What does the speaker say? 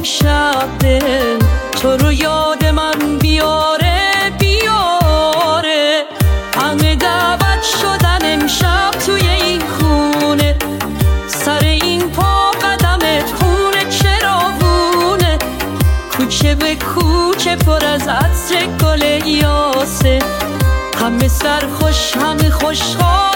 امشب دل تو رو یاد من بیاره بیاره. همه دعوت شدن امشب توی این خونه، سر این پا قدمت خونه چراغونه. کوچه به کوچه پر از عطر گل یاسه، همه سرخوش همه خوشحال